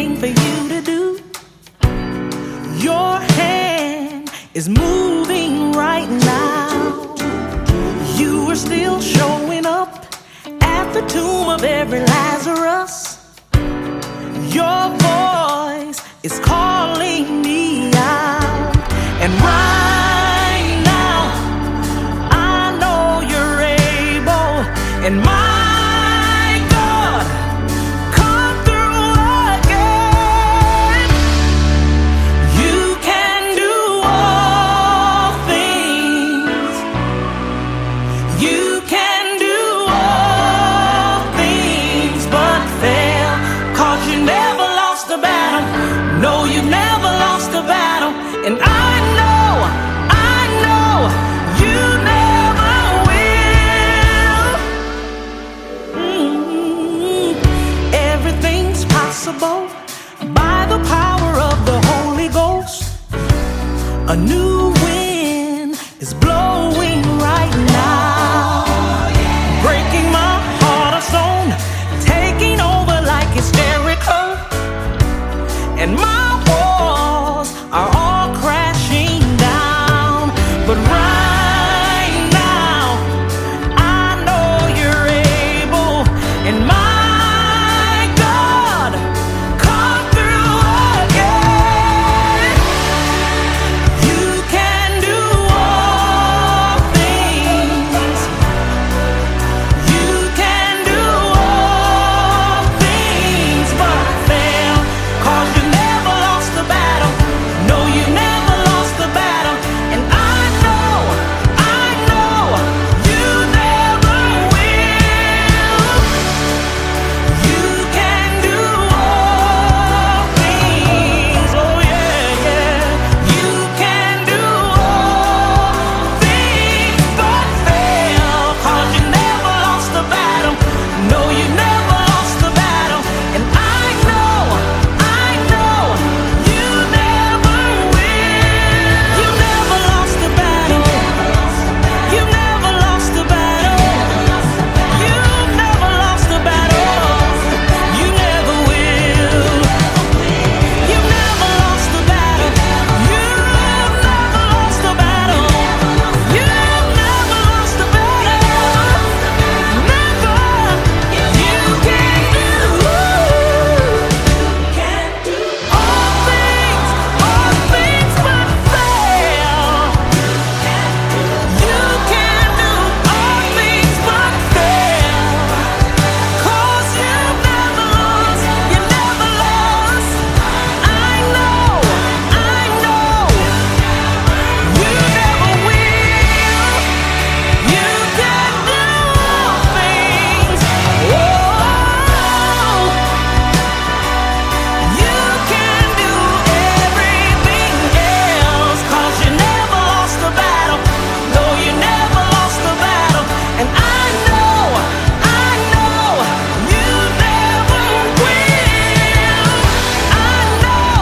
thing for you to do. Your hand is moving right now. You are still showing up at the tomb of every Lazarus. Your voice is calling me out. And right now, I know you're able. And my God, come through again. You can do all things. You can do all things but fail. 'Cause you never lost a battle. No, you've never lost a battle. And I know you never will. Everything's possible by the power of the Holy Ghost. A new wind is blowing right now, breaking my heart of stone, taking over like it's Jericho. And my walls are all crashing down. But right now, I know you're able. And my God, come through again. You can do all things. You can do all things but fail. 'Cause you never lost the battle. No, you never lost the battle. And I know you never will. You can do all things. Oh yeah, yeah. You can do all things but fail. 'Cause you never lost the battle. No, you never lost the battle. And I know you never will. You never lost the battle. You never lost the battle. You never lost the battle. You never will. You never lost the battle. You never lost the battle. You never lost the battle. Never. You can do all things but fail. You can do all things but fail. 'Cause you never lost. You never lost. I know. You never will. You can do all things. Oh, you can do everything else. 'Cause you never lost the battle. No, you never lost the battle. And I know you never will. I know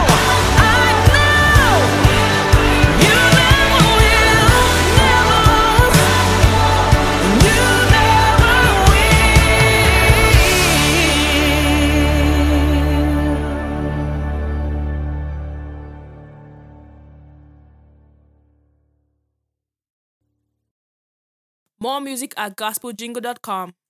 you never will. Never lost. You never will. More music at gospeljingle.com.